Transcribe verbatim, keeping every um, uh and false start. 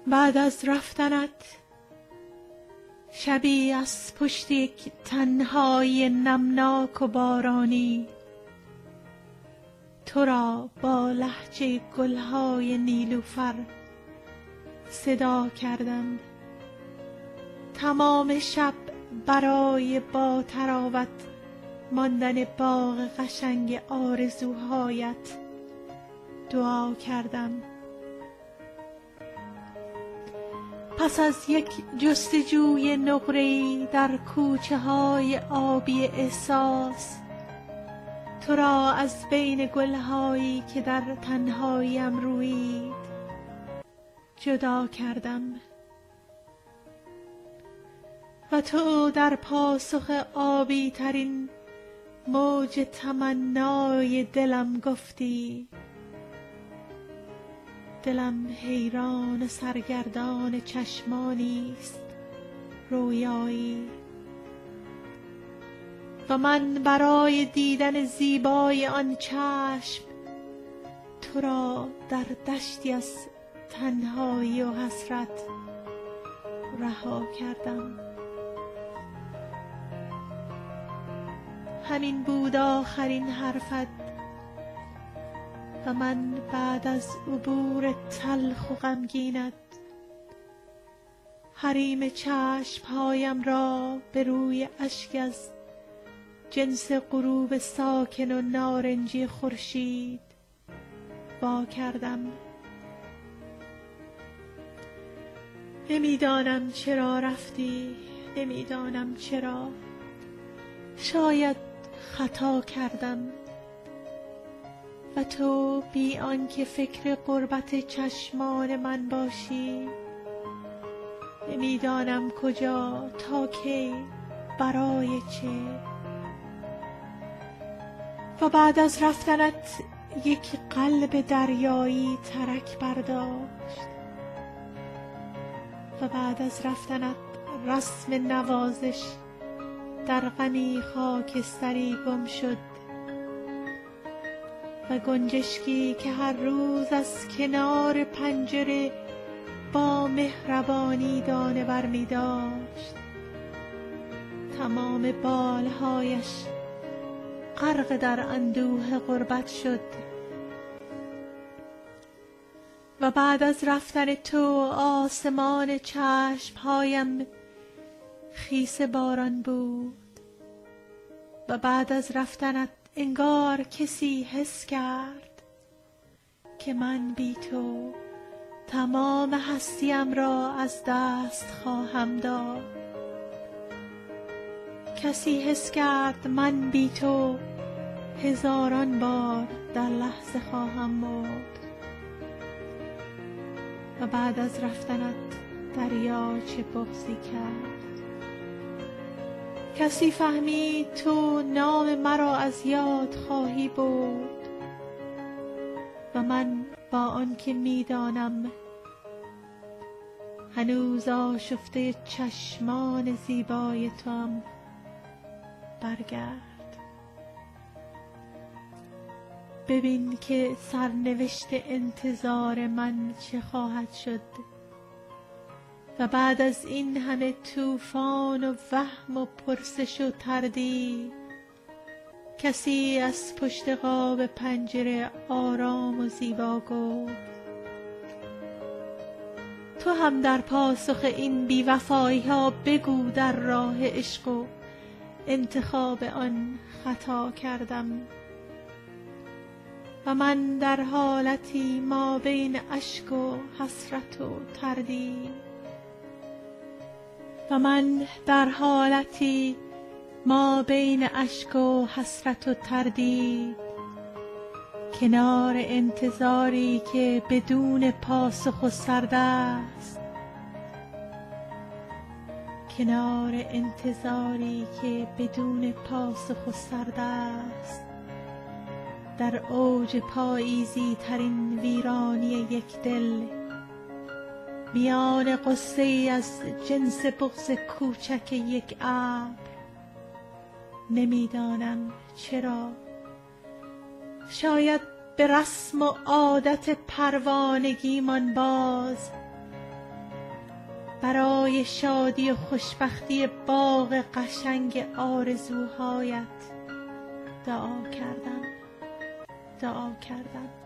بعد از رفتنت شبی از پشت یک تنهایی نمناک و بارانی تو را با لهجه گلهای نیلوفر صدا کردم. تمام شب برای با تراوت ماندن باغ قشنگ آرزوهایت دعا کردم. پس از یک جستجوی نقره‌ای در کوچه های آبی احساس تو را از بین گلهایی که در تنهاییم رویید جدا کردم و تو در پاسخ آبی ترین موج تمنای دلم گفتی دلم حیران سرگردان چشمانی است رویایی و من برای دیدن زیبای آن چشم تو را در دشتی از تنهایی و حسرت رها کردم. همین بود آخرین حرفت و من بعد از عبور تلخ و غمگینت حریم چشمهایم را به روی اشک از جنس غروب ساکن و نارنجی خورشید وا کردم. نمیدانم چرا رفتی، نمیدانم چرا. شاید خطا کردم و تو بی آنکه فکر غربت چشمان من باشی. نمیدانم کجا، تا کی، برای چه. و بعد از رفتنت یک قلب دریایی ترک برداشت و بعد از رفتنت رسم نوازش در غمی خاکستری گم شد و گنجشکی که هر روز از کنار پنجره با مهربانی دانه بر می داشت تمام بالهایش غرق در اندوه غربت شد. و بعد از رفتن تو آسمان چشمهایم خیس باران بود و بعد از رفتنت انگار کسی حس کرد که من بی تو تمام هستیم را از دست خواهم داد. کسی حس کرد من بی تو هزاران بار در لحظه خواهم مرد. و بعد از رفتنت دریا چه بغضی کرد. کسی فهمید تو نام مرا از یاد خواهی برد و من با آنکه میدانم هنوز آشفته چشمان زیبای توام برگرد. ببین که سرنوشت انتظار من چه خواهد شد و بعد از این همه طوفان و وهم و پرسش و تردید کسی از پشت قاب پنجره آرام و زیبا گفت تو هم در پاسخ این بی‌وفایی ها بگو در راه عشق و انتخاب آن خطا کردم. و من در حالتی ما بین اشک و حسرت و تردید و من در حالتی ما بین اشک و حسرت و تردید کنار انتظاری که بدون پاسخ و سردست کنار انتظاری که بدون پاسخ و سردست در اوج پاییزی ترین ویرانی یک دل میان قصه ای از جنس بغض کوچک یک ابر نمیدانم چرا. شاید به رسم و عادت پروانگیمان باز برای شادی و خوشبختی باغ قشنگ آرزوهایت دعا کردم دعا کردم